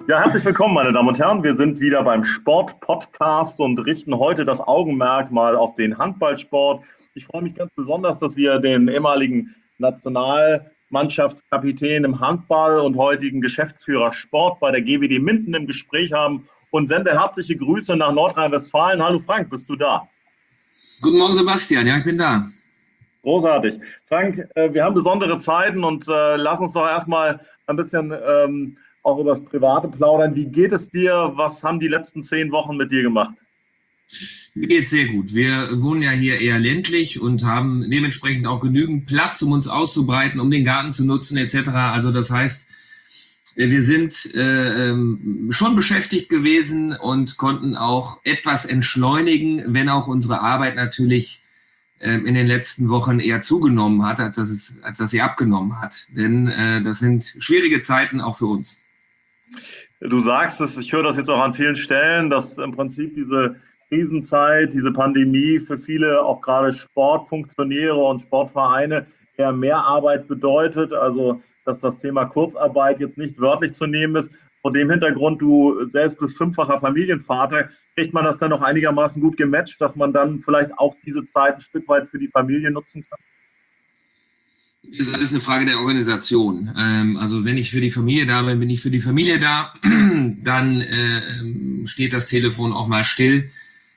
Ja, herzlich willkommen, meine Damen und Herren. Wir sind wieder beim Sport-Podcast und richten heute das Augenmerk mal auf den Handballsport. Ich freue mich ganz besonders, dass wir den ehemaligen Nationalmannschaftskapitän im Handball und heutigen Geschäftsführer Sport bei der GWD Minden im Gespräch haben und sende herzliche Grüße nach Nordrhein-Westfalen. Hallo Frank, bist du da? Guten Morgen, Sebastian. Ja, ich bin da. Großartig. Frank, wir haben besondere Zeiten und lass uns doch erstmal ein bisschen auch über das Private plaudern. Wie geht es dir? Was haben die letzten 10 Wochen mit dir gemacht? Mir geht's sehr gut. Wir wohnen ja hier eher ländlich und haben dementsprechend auch genügend Platz, um uns auszubreiten, um den Garten zu nutzen etc. Also das heißt, wir sind schon beschäftigt gewesen und konnten auch etwas entschleunigen, wenn auch unsere Arbeit natürlich in den letzten Wochen eher zugenommen hat, als dass sie abgenommen hat. Denn das sind schwierige Zeiten auch für uns. Du sagst es, ich höre das jetzt auch an vielen Stellen, dass im Prinzip diese Krisenzeit, diese Pandemie für viele, auch gerade Sportfunktionäre und Sportvereine, eher mehr Arbeit bedeutet. Also, dass das Thema Kurzarbeit jetzt nicht wörtlich zu nehmen ist. Vor dem Hintergrund, du selbst bist 5-facher Familienvater, kriegt man das dann noch einigermaßen gut gematcht, dass man dann vielleicht auch diese Zeit ein Stück weit für die Familie nutzen kann? Das ist alles eine Frage der Organisation. Also wenn ich für die Familie da bin, bin ich für die Familie da. Dann steht das Telefon auch mal still.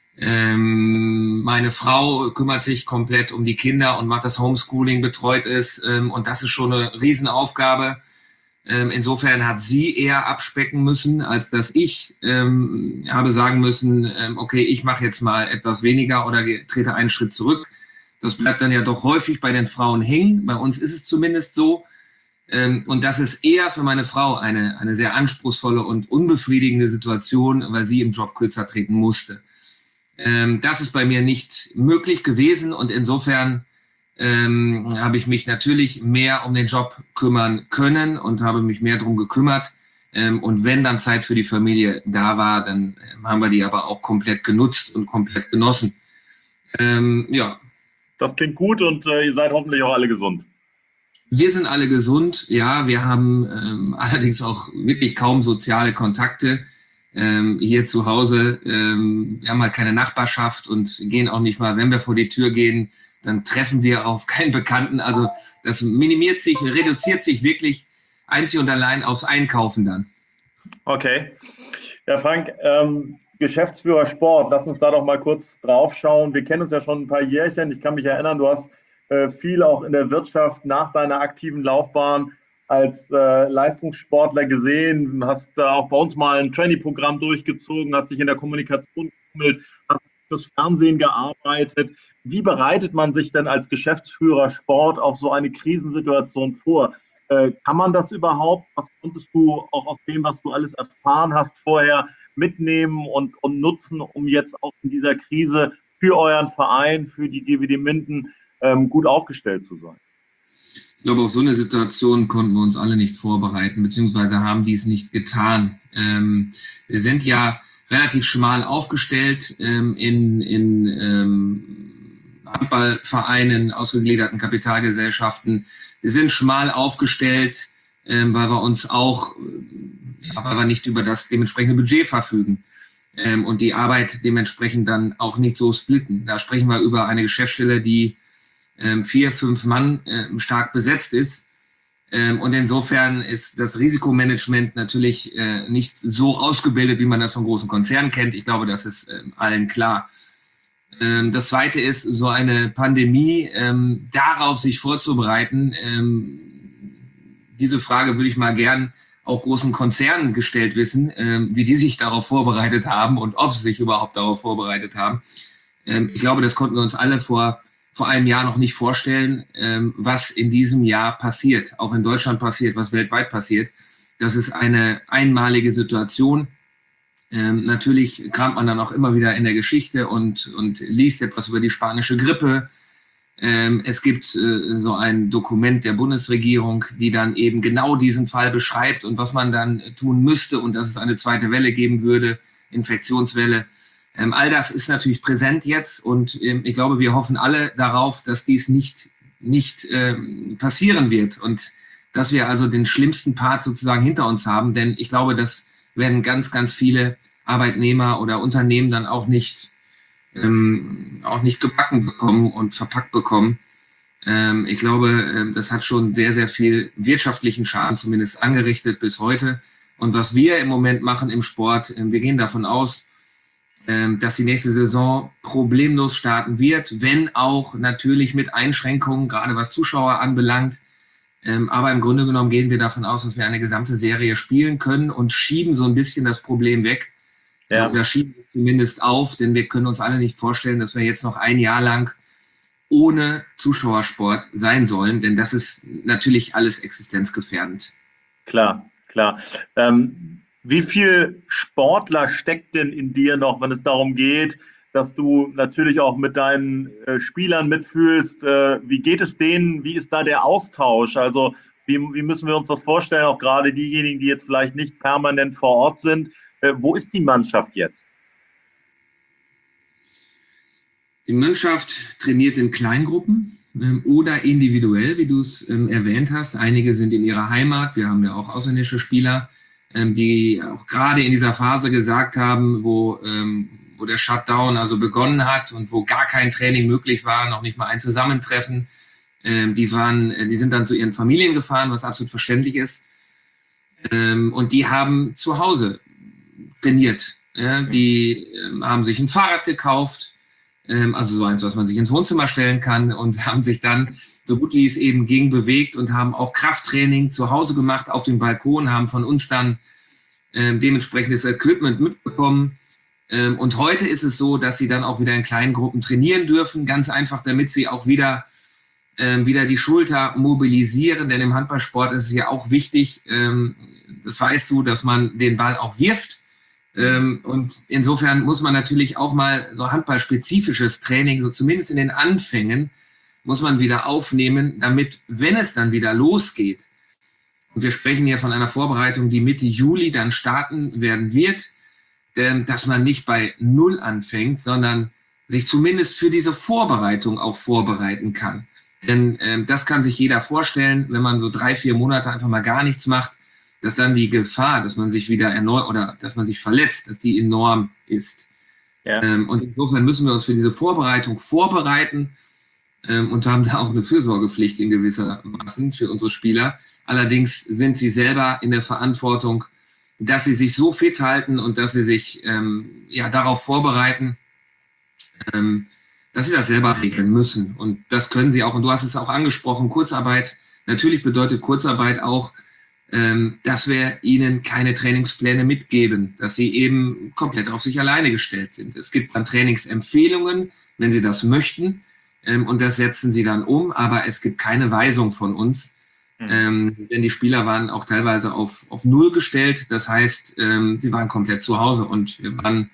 Meine Frau kümmert sich komplett um die Kinder und macht das Homeschooling, betreut es. Und das ist schon eine Riesenaufgabe. Insofern hat sie eher abspecken müssen, als dass ich habe sagen müssen, okay, ich mache jetzt mal etwas weniger oder trete einen Schritt zurück. Das bleibt dann ja doch häufig bei den Frauen hängen. Bei uns ist es zumindest so. Und das ist eher für meine Frau eine sehr anspruchsvolle und unbefriedigende Situation, weil sie im Job kürzer treten musste. Das ist bei mir nicht möglich gewesen und insofern habe ich mich natürlich mehr um den Job kümmern können und habe mich mehr darum gekümmert. Und wenn dann Zeit für die Familie da war, dann haben wir die aber auch komplett genutzt und komplett genossen. Ja. Das klingt gut und ihr seid hoffentlich auch alle gesund. Wir sind alle gesund, ja, wir haben allerdings auch wirklich kaum soziale Kontakte hier zu Hause. Wir haben halt keine Nachbarschaft und gehen auch nicht mal, wenn wir vor die Tür gehen, dann treffen wir auf keinen Bekannten. Also das reduziert sich wirklich einzig und allein aufs Einkaufen dann. Okay. Ja, Frank, Geschäftsführer Sport, lass uns da doch mal kurz drauf schauen. Wir kennen uns ja schon ein paar Jährchen. Ich kann mich erinnern, du hast viel auch in der Wirtschaft nach deiner aktiven Laufbahn als Leistungssportler gesehen, hast auch bei uns mal ein Trainee-Programm durchgezogen, hast dich in der Kommunikation gefummelt, hast fürs Fernsehen gearbeitet. Wie bereitet man sich denn als Geschäftsführer Sport auf so eine Krisensituation vor? Kann man das überhaupt? Was konntest du auch aus dem, was du alles erfahren hast, vorher mitnehmen und nutzen, um jetzt auch in dieser Krise für euren Verein, für die GWD Minden gut aufgestellt zu sein? Ich glaube, auf so eine Situation konnten wir uns alle nicht vorbereiten, beziehungsweise haben dies nicht getan. Wir sind ja relativ schmal aufgestellt in Handballvereinen, ausgegliederten Kapitalgesellschaften. Wir sind schmal aufgestellt, weil wir uns auch, weil wir nicht über das dementsprechende Budget verfügen und die Arbeit dementsprechend dann auch nicht so splitten. Da sprechen wir über eine Geschäftsstelle, die 4, 5 Mann stark besetzt ist. Und insofern ist das Risikomanagement natürlich nicht so ausgebildet, wie man das von großen Konzernen kennt. Ich glaube, das ist allen klar. Das Zweite ist, so eine Pandemie, darauf sich vorzubereiten. Diese Frage würde ich mal gern auch großen Konzernen gestellt wissen, wie die sich darauf vorbereitet haben und ob sie sich überhaupt darauf vorbereitet haben. Ich glaube, das konnten wir uns alle vor einem Jahr noch nicht vorstellen, was in diesem Jahr passiert, auch in Deutschland passiert, was weltweit passiert. Das ist eine einmalige Situation. Natürlich kramt man dann auch immer wieder in der Geschichte und liest etwas über die spanische Grippe. Es gibt so ein Dokument der Bundesregierung, die dann eben genau diesen Fall beschreibt und was man dann tun müsste und dass es eine zweite Welle geben würde, Infektionswelle. All das ist natürlich präsent jetzt und ich glaube, wir hoffen alle darauf, dass dies nicht passieren wird und dass wir also den schlimmsten Part sozusagen hinter uns haben, denn ich glaube, dass werden ganz, ganz viele Arbeitnehmer oder Unternehmen dann auch nicht gebacken bekommen und verpackt bekommen. Ich glaube, das hat schon sehr, sehr viel wirtschaftlichen Schaden zumindest angerichtet bis heute. Und was wir im Moment machen im Sport, wir gehen davon aus, dass die nächste Saison problemlos starten wird, wenn auch natürlich mit Einschränkungen, gerade was Zuschauer anbelangt. Aber im Grunde genommen gehen wir davon aus, dass wir eine gesamte Serie spielen können und schieben so ein bisschen das Problem weg. Ja. Oder schieben es zumindest auf, denn wir können uns alle nicht vorstellen, dass wir jetzt noch ein Jahr lang ohne Zuschauersport sein sollen, denn das ist natürlich alles existenzgefährdend. Klar, klar. Wie viel Sportler steckt denn in dir noch, wenn es darum geht, dass du natürlich auch mit deinen Spielern mitfühlst? Wie geht es denen? Wie ist da der Austausch? Also wie müssen wir uns das vorstellen, auch gerade diejenigen, die jetzt vielleicht nicht permanent vor Ort sind? Wo ist die Mannschaft jetzt? Die Mannschaft trainiert in Kleingruppen oder individuell, wie du es erwähnt hast. Einige sind in ihrer Heimat. Wir haben ja auch ausländische Spieler, die auch gerade in dieser Phase gesagt haben, wo der Shutdown also begonnen hat und wo gar kein Training möglich war, noch nicht mal ein Zusammentreffen. Die sind dann zu ihren Familien gefahren, was absolut verständlich ist. Und die haben zu Hause trainiert. Ja? Die haben sich ein Fahrrad gekauft, also so eins, was man sich ins Wohnzimmer stellen kann, und haben sich dann, so gut wie es eben ging, bewegt und haben auch Krafttraining zu Hause gemacht auf dem Balkon, haben von uns dann dementsprechendes Equipment mitbekommen. Und heute ist es so, dass sie dann auch wieder in kleinen Gruppen trainieren dürfen, ganz einfach, damit sie auch wieder die Schulter mobilisieren, denn im Handballsport ist es ja auch wichtig, das weißt du, dass man den Ball auch wirft. Und insofern muss man natürlich auch mal so handballspezifisches Training, so zumindest in den Anfängen, muss man wieder aufnehmen, damit, wenn es dann wieder losgeht, und wir sprechen hier von einer Vorbereitung, die Mitte Juli dann starten werden wird, dass man nicht bei Null anfängt, sondern sich zumindest für diese Vorbereitung auch vorbereiten kann. Denn das kann sich jeder vorstellen, wenn man so 3-4 Monate einfach mal gar nichts macht, dass dann die Gefahr, dass man sich wieder erneut oder dass man sich verletzt, dass die enorm ist. Ja. Und insofern müssen wir uns für diese Vorbereitung vorbereiten und haben da auch eine Fürsorgepflicht in gewissermaßen für unsere Spieler. Allerdings sind sie selber in der Verantwortung, dass sie sich so fit halten und dass sie sich darauf vorbereiten, dass sie das selber regeln müssen. Und das können sie auch. Und du hast es auch angesprochen, Kurzarbeit. Natürlich bedeutet Kurzarbeit auch, dass wir ihnen keine Trainingspläne mitgeben, dass sie eben komplett auf sich alleine gestellt sind. Es gibt dann Trainingsempfehlungen, wenn sie das möchten, und das setzen sie dann um, aber es gibt keine Weisung von uns, denn die Spieler waren auch teilweise auf Null gestellt. Das heißt, sie waren komplett zu Hause und wir haben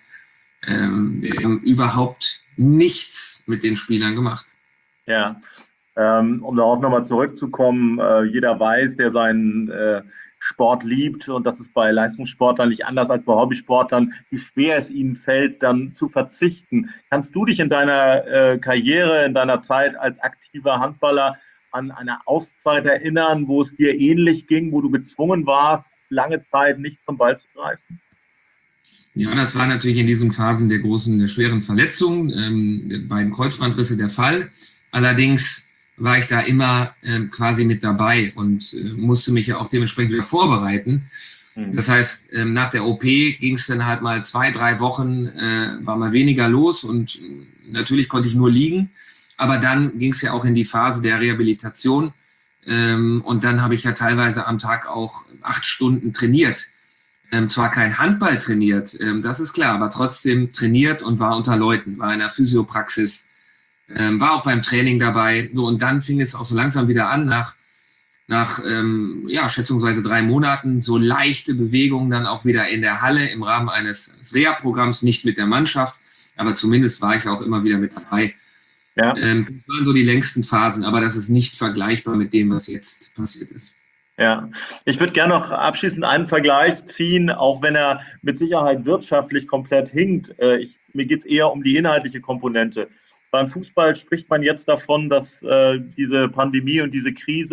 überhaupt nichts mit den Spielern gemacht. Ja. Um darauf nochmal zurückzukommen, jeder weiß, der seinen Sport liebt, und das ist bei Leistungssportlern nicht anders als bei Hobbysportlern, wie schwer es ihnen fällt, dann zu verzichten. Kannst du dich in deiner Karriere, in deiner Zeit als aktiver Handballer an eine Auszeit erinnern, wo es dir ähnlich ging, wo du gezwungen warst, lange Zeit nicht zum Ball zu greifen? Ja, das war natürlich in diesen Phasen der schweren Verletzungen, der beiden Kreuzbandrisse der Fall. Allerdings war ich da immer quasi mit dabei und musste mich ja auch dementsprechend wieder vorbereiten. Das heißt, nach der OP ging es dann halt mal 2-3 Wochen, war mal weniger los und natürlich konnte ich nur liegen. Aber dann ging es ja auch in die Phase der Rehabilitation und dann habe ich ja teilweise am Tag auch 8 Stunden trainiert. Zwar kein Handball trainiert, das ist klar, aber trotzdem trainiert und war unter Leuten, war in der Physiopraxis, war auch beim Training dabei. So, und dann fing es auch so langsam wieder an, nach schätzungsweise 3 Monaten, so leichte Bewegungen dann auch wieder in der Halle im Rahmen eines Reha-Programms, nicht mit der Mannschaft, aber zumindest war ich auch immer wieder mit dabei. Ja. Das waren so die längsten Phasen, aber das ist nicht vergleichbar mit dem, was jetzt passiert ist. Ja, ich würde gerne noch abschließend einen Vergleich ziehen, auch wenn er mit Sicherheit wirtschaftlich komplett hinkt. Mir geht es eher um die inhaltliche Komponente. Beim Fußball spricht man jetzt davon, dass diese Pandemie und diese Krise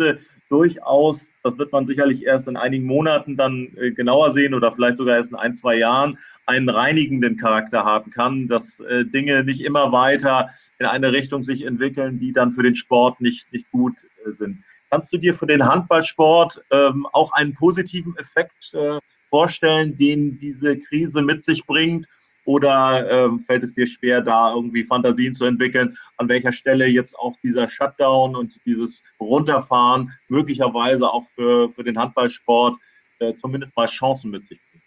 durchaus, das wird man sicherlich erst in einigen Monaten dann genauer sehen oder vielleicht sogar erst in 1, 2 Jahren, einen reinigenden Charakter haben kann, dass Dinge nicht immer weiter in eine Richtung sich entwickeln, die dann für den Sport nicht gut sind. Kannst du dir für den Handballsport auch einen positiven Effekt vorstellen, den diese Krise mit sich bringt? Oder fällt es dir schwer, da irgendwie Fantasien zu entwickeln, an welcher Stelle jetzt auch dieser Shutdown und dieses Runterfahren möglicherweise auch für den Handballsport zumindest mal Chancen mit sich bringt?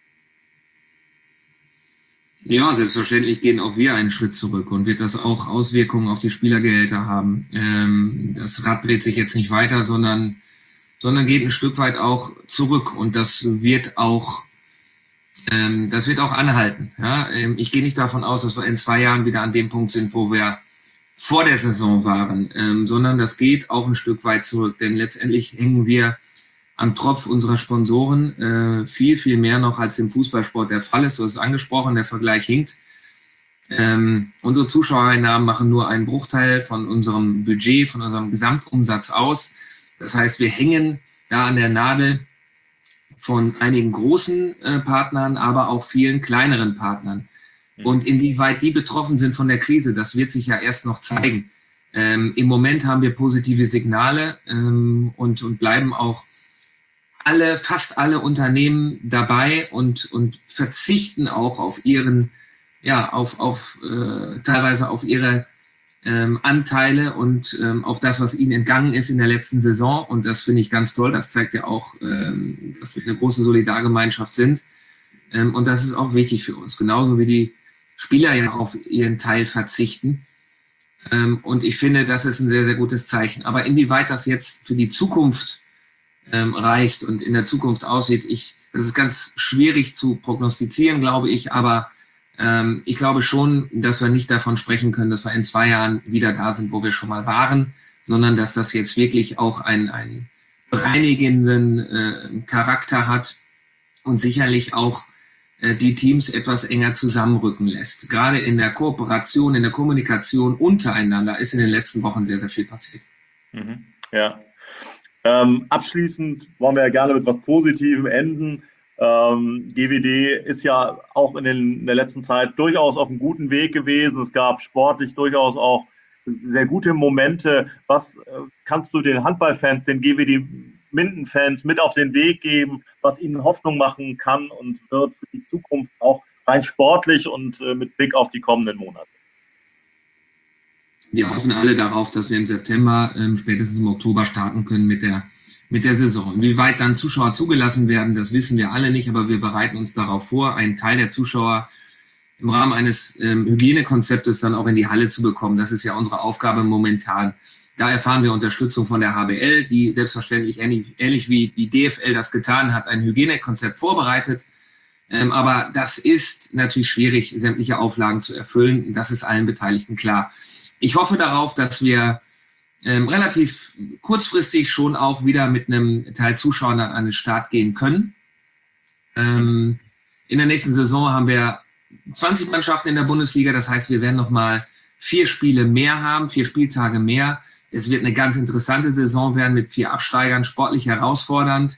Ja, selbstverständlich gehen auch wir einen Schritt zurück und wird das auch Auswirkungen auf die Spielergehälter haben. Das Rad dreht sich jetzt nicht weiter, sondern geht ein Stück weit auch zurück und das wird auch anhalten. Ja? Ich gehe nicht davon aus, dass wir in 2 Jahren wieder an dem Punkt sind, wo wir vor der Saison waren, sondern das geht auch ein Stück weit zurück, denn letztendlich hängen wir am Tropf unserer Sponsoren viel, viel mehr noch als im Fußballsport der Fall ist. Du hast es angesprochen, der Vergleich hinkt. Unsere Zuschauereinnahmen machen nur einen Bruchteil von unserem Budget, von unserem Gesamtumsatz aus. Das heißt, wir hängen da an der Nadel von einigen großen Partnern, aber auch vielen kleineren Partnern. Und inwieweit die betroffen sind von der Krise, das wird sich ja erst noch zeigen. Im Moment haben wir positive Signale und bleiben auch fast alle Unternehmen dabei und verzichten auch auf ihren, teilweise auf ihre Anteile und auf das, was ihnen entgangen ist in der letzten Saison. Und das finde ich ganz toll. Das zeigt ja auch, dass wir eine große Solidargemeinschaft sind. Und das ist auch wichtig für uns. Genauso wie die Spieler ja auf ihren Teil verzichten. Und ich finde, das ist ein sehr, sehr gutes Zeichen. Aber inwieweit das jetzt für die Zukunft reicht und in der Zukunft aussieht, das ist ganz schwierig zu prognostizieren, glaube ich. Aber ich glaube schon, dass wir nicht davon sprechen können, dass wir in 2 Jahren wieder da sind, wo wir schon mal waren, sondern dass das jetzt wirklich auch einen bereinigenden Charakter hat und sicherlich auch die Teams etwas enger zusammenrücken lässt. Gerade in der Kooperation, in der Kommunikation untereinander ist in den letzten Wochen sehr, sehr viel passiert. Mhm. Ja. Abschließend wollen wir ja gerne mit etwas Positivem enden. GWD ist ja auch in der letzten Zeit durchaus auf einem guten Weg gewesen. Es gab sportlich durchaus auch sehr gute Momente. Was kannst du den Handballfans, den GWD Minden-Fans mit auf den Weg geben, was ihnen Hoffnung machen kann und wird für die Zukunft auch rein sportlich und mit Blick auf die kommenden Monate? Wir hoffen alle darauf, dass wir im September, spätestens im Oktober starten können mit der Saison. Inwieweit dann Zuschauer zugelassen werden, das wissen wir alle nicht, aber wir bereiten uns darauf vor, einen Teil der Zuschauer im Rahmen eines Hygienekonzeptes dann auch in die Halle zu bekommen. Das ist ja unsere Aufgabe momentan. Da erfahren wir Unterstützung von der HBL, die selbstverständlich ähnlich wie die DFL das getan hat, ein Hygienekonzept vorbereitet. Aber das ist natürlich schwierig, sämtliche Auflagen zu erfüllen. Das ist allen Beteiligten klar. Ich hoffe darauf, dass wir relativ kurzfristig schon auch wieder mit einem Teil Zuschauern an den Start gehen können. In der nächsten Saison haben wir 20 Mannschaften in der Bundesliga. Das heißt, wir werden nochmal 4 Spiele mehr haben, 4 Spieltage mehr. Es wird eine ganz interessante Saison werden mit 4 Absteigern, sportlich herausfordernd.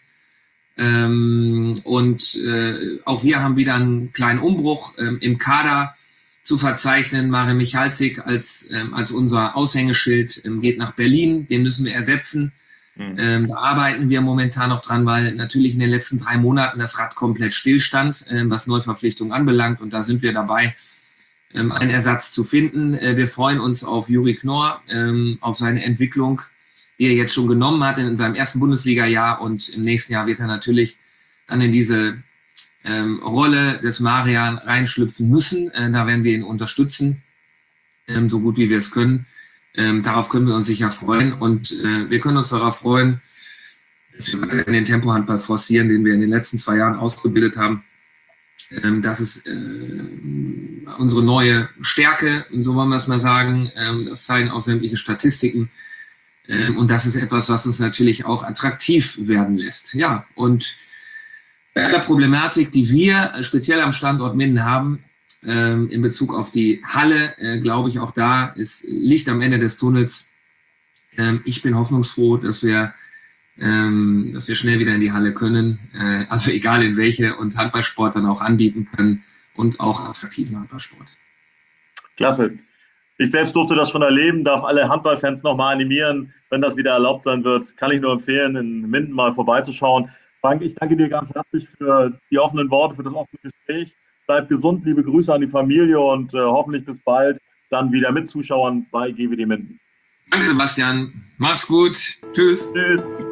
Auch wir haben wieder einen kleinen Umbruch im Kader zu verzeichnen. Mario Michalzik als unser Aushängeschild geht nach Berlin. Den müssen wir ersetzen. Da arbeiten wir momentan noch dran, weil natürlich in den letzten 3 Monaten das Rad komplett stillstand, was Neuverpflichtungen anbelangt. Und da sind wir dabei, einen Ersatz zu finden. Wir freuen uns auf Juri Knorr, auf seine Entwicklung, die er jetzt schon genommen hat in seinem ersten Bundesliga-Jahr. Und im nächsten Jahr wird er natürlich dann in diese Rolle des Marian reinschlüpfen müssen. Da werden wir ihn unterstützen, so gut wie wir es können. Darauf können wir uns sicher freuen. Und wir können uns darauf freuen, dass wir den Tempohandball forcieren, den wir in den letzten 2 Jahren ausgebildet haben. Das ist unsere neue Stärke, so wollen wir es mal sagen. Das zeigen auch sämtliche Statistiken. Und das ist etwas, was uns natürlich auch attraktiv werden lässt. Ja, und bei der Problematik, die wir speziell am Standort Minden haben, in Bezug auf die Halle, glaube ich, auch da ist Licht am Ende des Tunnels. Ich bin hoffnungsfroh, dass wir dass wir schnell wieder in die Halle können, also egal in welche, und Handballsport dann auch anbieten können und auch attraktiven Handballsport. Klasse. Ich selbst durfte das schon erleben, darf alle Handballfans nochmal animieren, wenn das wieder erlaubt sein wird. Kann ich nur empfehlen, in Minden mal vorbeizuschauen. Frank, ich danke dir ganz herzlich für die offenen Worte, für das offene Gespräch. Bleib gesund, liebe Grüße an die Familie und hoffentlich bis bald dann wieder mit Zuschauern bei GWD Minden. Danke, Sebastian. Mach's gut. Tschüss. Tschüss.